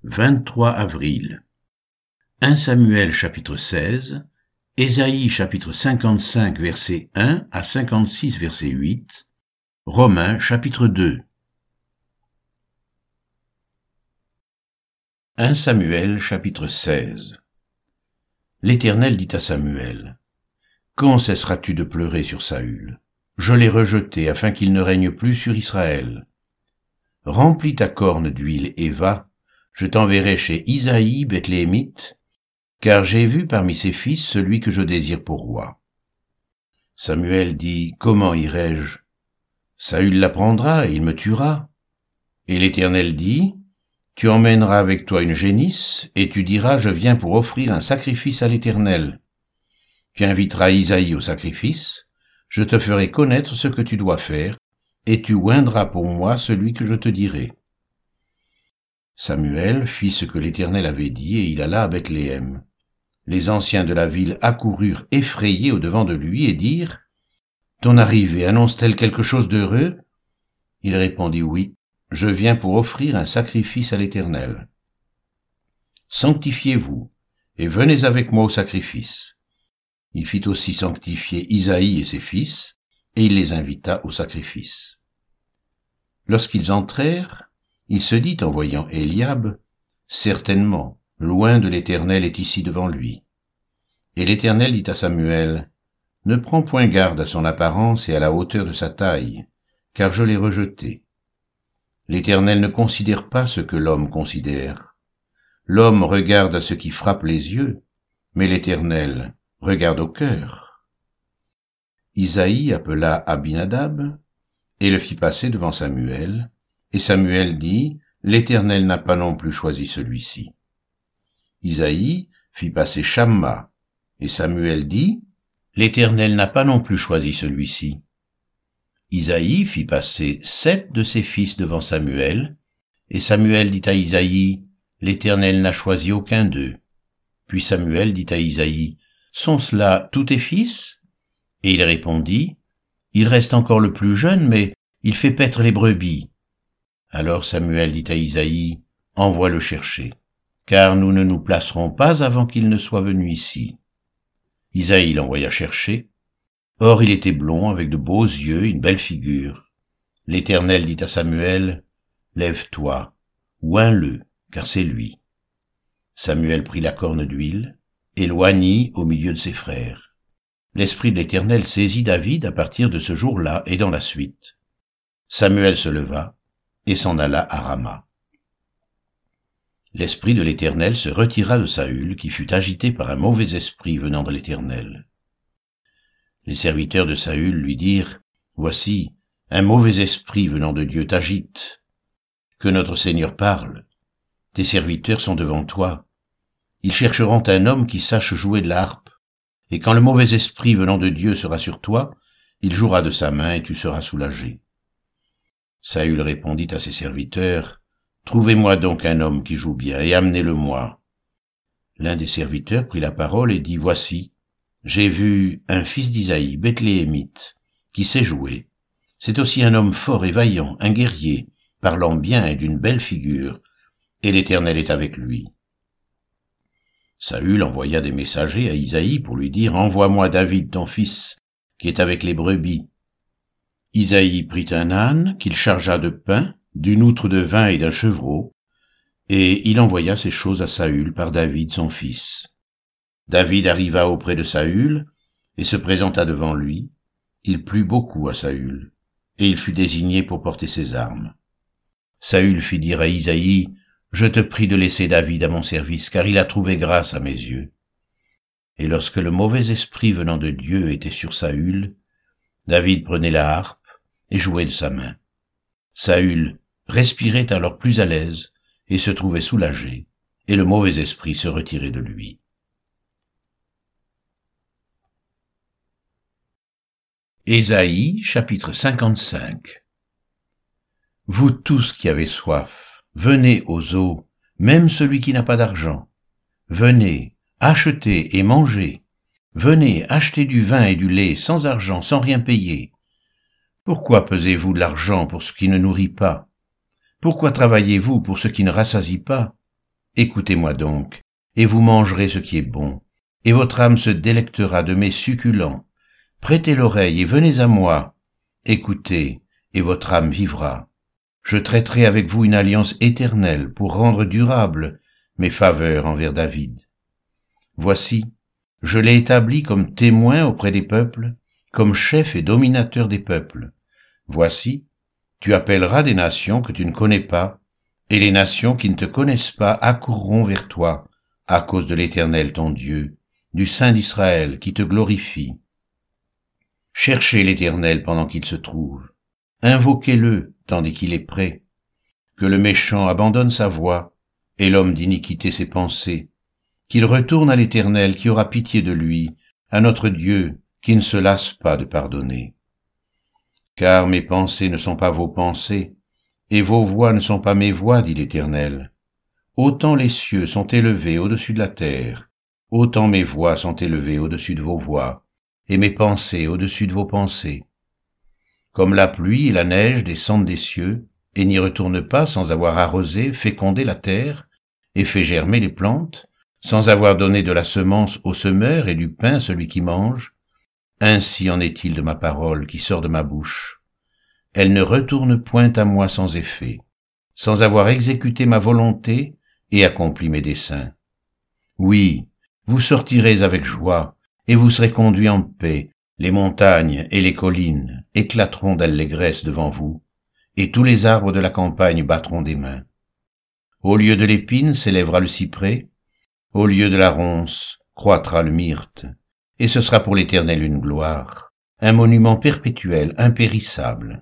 23 avril. 1 Samuel chapitre 16, Ésaïe chapitre 55 verset 1 à 56 verset 8, Romains chapitre 2. 1 Samuel chapitre 16. L'Éternel dit à Samuel: Quand cesseras-tu de pleurer sur Saül? Je l'ai rejeté afin qu'il ne règne plus sur Israël. Remplis ta corne d'huile et va, je t'enverrai chez Isaïe Bethléemite, car j'ai vu parmi ses fils celui que je désire pour roi. Samuel dit: Comment irai-je? Saül l'apprendra et il me tuera. Et l'Éternel dit: Tu emmèneras avec toi une génisse, et tu diras: Je viens pour offrir un sacrifice à l'Éternel. Tu inviteras Isaïe au sacrifice, je te ferai connaître ce que tu dois faire, et tu oindras pour moi celui que je te dirai. Samuel fit ce que l'Éternel avait dit, et il alla à Bethléem. Les anciens de la ville accoururent effrayés au-devant de lui et dirent: Ton arrivée annonce-t-elle quelque chose d'heureux? Il répondit: Oui, je viens pour offrir un sacrifice à l'Éternel. Sanctifiez-vous, et venez avec moi au sacrifice. Il fit aussi sanctifier Isaïe et ses fils, et il les invita au sacrifice. Lorsqu'ils entrèrent, il se dit en voyant Éliab: Certainement, loin de l'Éternel est ici devant lui. Et l'Éternel dit à Samuel: Ne prends point garde à son apparence et à la hauteur de sa taille, car je l'ai rejeté. L'Éternel ne considère pas ce que l'homme considère. L'homme regarde à ce qui frappe les yeux, mais l'Éternel regarde au cœur. Isaïe appela Abinadab et le fit passer devant Samuel, et Samuel dit: L'Éternel n'a pas non plus choisi celui-ci. Isaïe fit passer Shamma, et Samuel dit: L'Éternel n'a pas non plus choisi celui-ci. Isaïe fit passer 7 de ses fils devant Samuel, et Samuel dit à Isaïe: L'Éternel n'a choisi aucun d'eux. Puis Samuel dit à Isaïe: Sont cela tous tes fils? Et il répondit: Il reste encore le plus jeune, mais il fait paître les brebis. Alors Samuel dit à Isaïe: Envoie-le chercher, car nous ne nous placerons pas avant qu'il ne soit venu ici. Isaïe l'envoya chercher. Or il était blond, avec de beaux yeux, une belle figure. L'Éternel dit à Samuel: Lève-toi, oins-le, car c'est lui. Samuel prit la corne d'huile, et l'oignit au milieu de ses frères. L'Esprit de l'Éternel saisit David à partir de ce jour-là et dans la suite. Samuel se leva et s'en alla à Rama. L'Esprit de l'Éternel se retira de Saül, qui fut agité par un mauvais esprit venant de l'Éternel. Les serviteurs de Saül lui dirent: Voici, un mauvais esprit venant de Dieu t'agite. Que notre Seigneur parle. Tes serviteurs sont devant toi. Ils chercheront un homme qui sache jouer de la harpe, et quand le mauvais esprit venant de Dieu sera sur toi, il jouera de sa main et tu seras soulagé. Saül répondit à ses serviteurs: Trouvez-moi donc un homme qui joue bien, et amenez-le-moi. L'un des serviteurs prit la parole et dit: Voici, j'ai vu un fils d'Isaïe, Bethléemite, qui sait jouer. C'est aussi un homme fort et vaillant, un guerrier, parlant bien et d'une belle figure, et l'Éternel est avec lui. Saül envoya des messagers à Isaïe pour lui dire: Envoie-moi David ton fils, qui est avec les brebis. Isaïe prit un âne qu'il chargea de pain, d'une outre de vin et d'un chevreau, et il envoya ces choses à Saül par David son fils. David arriva auprès de Saül et se présenta devant lui. Il plut beaucoup à Saül, et il fut désigné pour porter ses armes. Saül fit dire à Isaïe: Je te prie de laisser David à mon service, car il a trouvé grâce à mes yeux. Et lorsque le mauvais esprit venant de Dieu était sur Saül, David prenait la harpe et jouait de sa main. Saül respirait alors plus à l'aise et se trouvait soulagé, et le mauvais esprit se retirait de lui. Ésaïe, chapitre 55. Vous tous qui avez soif, venez aux eaux, même celui qui n'a pas d'argent. Venez, achetez et mangez. Venez, achetez du vin et du lait sans argent, sans rien payer. Pourquoi pesez-vous de l'argent pour ce qui ne nourrit pas? Pourquoi travaillez-vous pour ce qui ne rassasie pas? Écoutez-moi donc, et vous mangerez ce qui est bon, et votre âme se délectera de mes succulents. Prêtez l'oreille et venez à moi. Écoutez, et votre âme vivra. Je traiterai avec vous une alliance éternelle pour rendre durable mes faveurs envers David. Voici, je l'ai établi comme témoin auprès des peuples, comme chef et dominateur des peuples. Voici, tu appelleras des nations que tu ne connais pas, et les nations qui ne te connaissent pas accourront vers toi, à cause de l'Éternel ton Dieu, du Saint d'Israël qui te glorifie. Cherchez l'Éternel pendant qu'il se trouve, invoquez-le tandis qu'il est près. Que le méchant abandonne sa voie, et l'homme d'iniquité ses pensées, qu'il retourne à l'Éternel qui aura pitié de lui, à notre Dieu qui ne se lasse pas de pardonner. Car mes pensées ne sont pas vos pensées, et vos voies ne sont pas mes voies, dit l'Éternel. Autant les cieux sont élevés au-dessus de la terre, autant mes voies sont élevées au-dessus de vos voies, et mes pensées au-dessus de vos pensées. Comme la pluie et la neige descendent des cieux, et n'y retournent pas sans avoir arrosé, fécondé la terre, et fait germer les plantes, sans avoir donné de la semence au semeur et du pain à celui qui mange, ainsi en est-il de ma parole qui sort de ma bouche. Elle ne retourne point à moi sans effet, sans avoir exécuté ma volonté et accompli mes desseins. Oui, vous sortirez avec joie, et vous serez conduits en paix, les montagnes et les collines éclateront d'allégresse devant vous, et tous les arbres de la campagne battront des mains. Au lieu de l'épine s'élèvera le cyprès, au lieu de la ronce croîtra le myrte, et ce sera pour l'Éternel une gloire, un monument perpétuel, impérissable.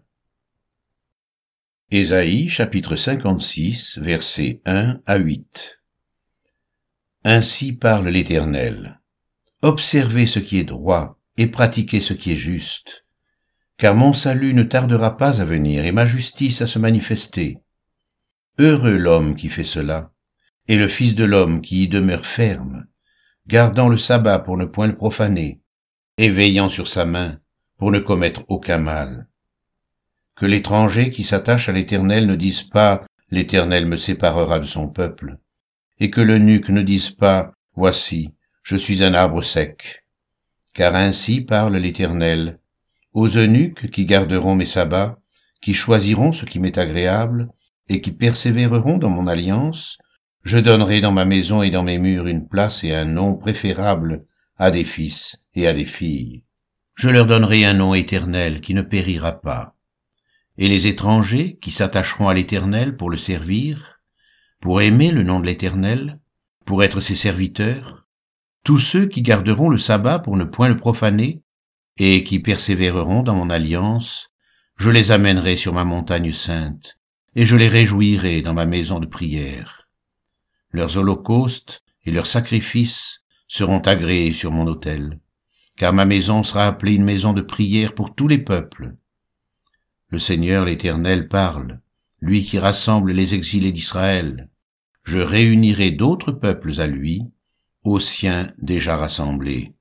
Ésaïe chapitre 56, versets 1 à 8. Ainsi parle l'Éternel. Observez ce qui est droit et pratiquez ce qui est juste, car mon salut ne tardera pas à venir et ma justice à se manifester. Heureux l'homme qui fait cela, et le Fils de l'homme qui y demeure ferme, gardant le sabbat pour ne point le profaner, et veillant sur sa main pour ne commettre aucun mal. Que l'étranger qui s'attache à l'Éternel ne dise pas « l'Éternel me séparera de son peuple », et que l'eunuque ne dise pas « voici, je suis un arbre sec ». Car ainsi parle l'Éternel, aux eunuques qui garderont mes sabbats, qui choisiront ce qui m'est agréable, et qui persévéreront dans mon alliance, je donnerai dans ma maison et dans mes murs une place et un nom préférable à des fils et à des filles. Je leur donnerai un nom éternel qui ne périra pas. Et les étrangers qui s'attacheront à l'Éternel pour le servir, pour aimer le nom de l'Éternel, pour être ses serviteurs, tous ceux qui garderont le sabbat pour ne point le profaner, et qui persévéreront dans mon alliance, je les amènerai sur ma montagne sainte, et je les réjouirai dans ma maison de prière. Leurs holocaustes et leurs sacrifices seront agréés sur mon autel, car ma maison sera appelée une maison de prière pour tous les peuples. Le Seigneur l'Éternel parle, lui qui rassemble les exilés d'Israël. Je réunirai d'autres peuples à lui, aux siens déjà rassemblés.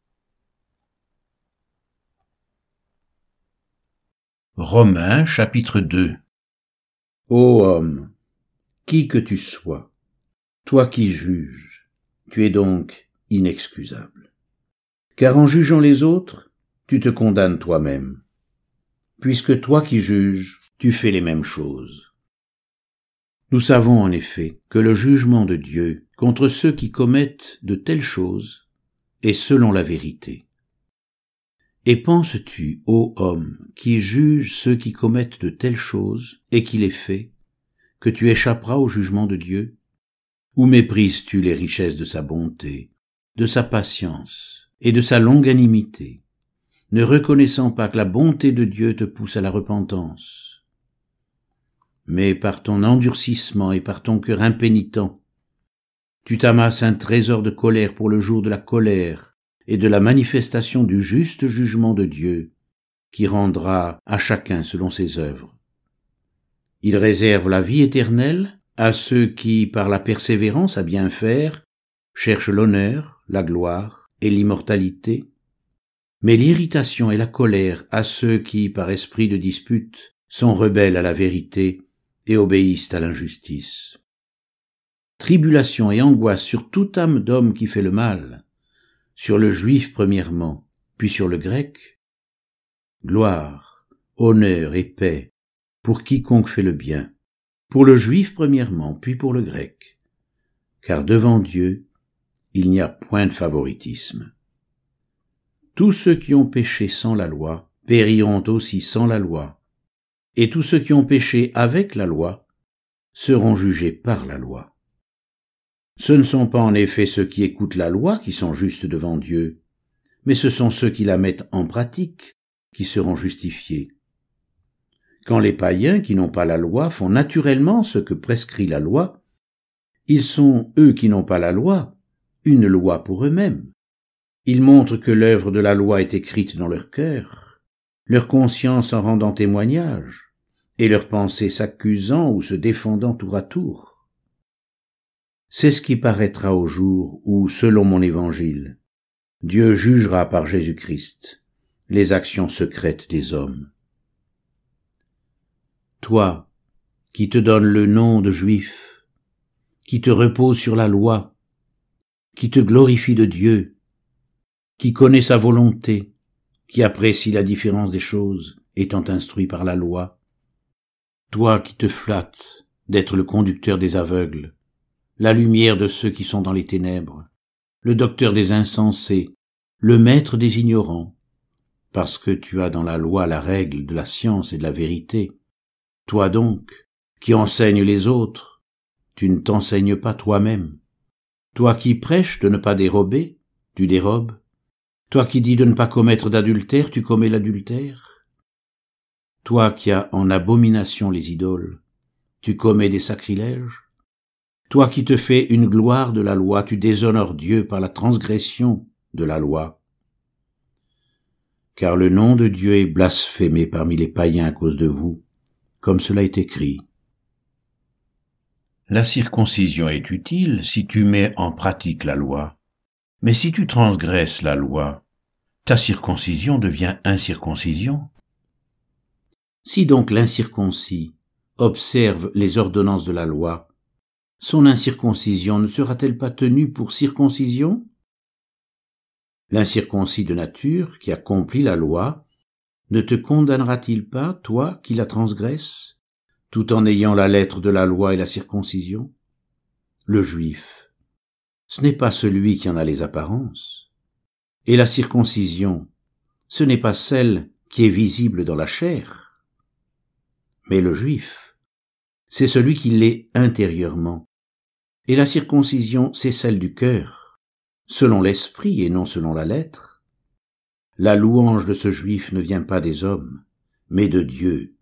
Romains chapitre 2. Ô homme, qui que tu sois, toi qui juges, tu es donc inexcusable. Car en jugeant les autres, tu te condamnes toi-même, puisque toi qui juges, tu fais les mêmes choses. Nous savons en effet que le jugement de Dieu contre ceux qui commettent de telles choses est selon la vérité. Et penses-tu, ô homme, qui juge ceux qui commettent de telles choses et qui les fait, que tu échapperas au jugement de Dieu? Ou méprises-tu les richesses de sa bonté, de sa patience et de sa longanimité, ne reconnaissant pas que la bonté de Dieu te pousse à la repentance? Mais par ton endurcissement et par ton cœur impénitent, tu t'amasses un trésor de colère pour le jour de la colère et de la manifestation du juste jugement de Dieu, qui rendra à chacun selon ses œuvres. Il réserve la vie éternelle à ceux qui, par la persévérance à bien faire, cherchent l'honneur, la gloire et l'immortalité, mais l'irritation et la colère à ceux qui, par esprit de dispute, sont rebelles à la vérité et obéissent à l'injustice. tribulation et angoisse sur toute âme d'homme qui fait le mal, sur le juif premièrement, puis sur le grec. Gloire, honneur et paix pour quiconque fait le bien, pour le juif premièrement, puis pour le grec. Car devant Dieu, il n'y a point de favoritisme. Tous ceux qui ont péché sans la loi périront aussi sans la loi, et tous ceux qui ont péché avec la loi seront jugés par la loi. Ce ne sont pas en effet ceux qui écoutent la loi qui sont justes devant Dieu, mais ce sont ceux qui la mettent en pratique qui seront justifiés. Quand les païens qui n'ont pas la loi font naturellement ce que prescrit la loi, ils sont, eux qui n'ont pas la loi, une loi pour eux-mêmes. Ils montrent que l'œuvre de la loi est écrite dans leur cœur, leur conscience en rendant témoignage, et leurs pensées s'accusant ou se défendant tour à tour. C'est ce qui paraîtra au jour où, selon mon évangile, Dieu jugera par Jésus-Christ les actions secrètes des hommes. Toi, qui te donnes le nom de juif, qui te repose sur la loi, qui te glorifie de Dieu, qui connaît sa volonté, qui apprécie la différence des choses, étant instruit par la loi. Toi qui te flattes d'être le conducteur des aveugles, la lumière de ceux qui sont dans les ténèbres, le docteur des insensés, le maître des ignorants, parce que tu as dans la loi la règle de la science et de la vérité. Toi donc, qui enseignes les autres, tu ne t'enseignes pas toi-même. Toi qui prêches de ne pas dérober, tu dérobes. Toi qui dis de ne pas commettre d'adultère, tu commets l'adultère. Toi qui as en abomination les idoles, tu commets des sacrilèges. Toi qui te fais une gloire de la loi, tu déshonores Dieu par la transgression de la loi. Car le nom de Dieu est blasphémé parmi les païens à cause de vous, comme cela est écrit. La circoncision est utile si tu mets en pratique la loi. Mais si tu transgresses la loi, ta circoncision devient incirconcision. Si donc l'incirconcis observe les ordonnances de la loi, son incirconcision ne sera-t-elle pas tenue pour circoncision? L'incirconcis de nature qui accomplit la loi ne te condamnera-t-il pas, toi qui la transgresses, tout en ayant la lettre de la loi et la circoncision? Le juif, ce n'est pas celui qui en a les apparences, et la circoncision, ce n'est pas celle qui est visible dans la chair, mais le juif, c'est celui qui l'est intérieurement, et la circoncision, c'est celle du cœur, selon l'esprit et non selon la lettre. La louange de ce juif ne vient pas des hommes, mais de Dieu,